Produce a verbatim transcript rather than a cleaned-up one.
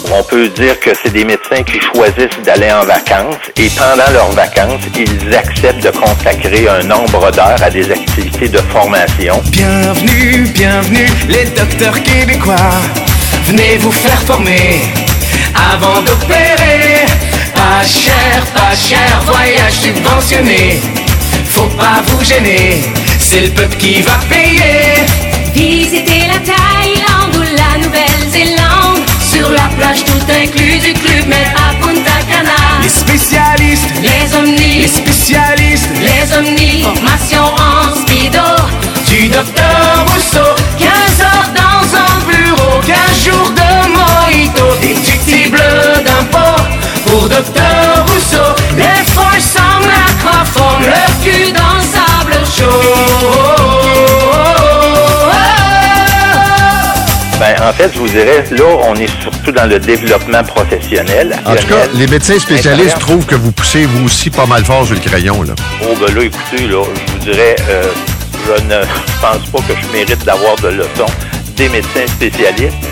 On peut dire que c'est des médecins qui choisissent d'aller en vacances et pendant leurs vacances, ils acceptent de consacrer un nombre d'heures à des activités de formation. Bienvenue, bienvenue, les docteurs québécois. Venez vous faire former avant d'opérer. Pas cher, pas cher, voyage subventionné. Faut pas vous gêner, c'est le peuple qui va payer. Visitez la Thaïlande ou la Nouvelle-Zélande. Sur la plage tout inclus du Club Med à Punta Cana. Les spécialistes, les omnis, les spécialistes, les omnis. Formation en speedo du docteur Rousseau. quinze heures dans un bureau, quinze jours de mojito, déductible d'impôt. Pour docteur Rousseau, les folles semblent acroformes, leur cul dans le sable chaud. Ben, en fait, je vous dirais, là, on est surtout dans le développement professionnel. En tout cas, les médecins spécialistes trouvent que vous poussez vous aussi pas mal fort sur le crayon, là. Oh, ben là, écoutez, là, je vous dirais, euh, je ne pense pas que je mérite d'avoir de leçons des médecins spécialistes.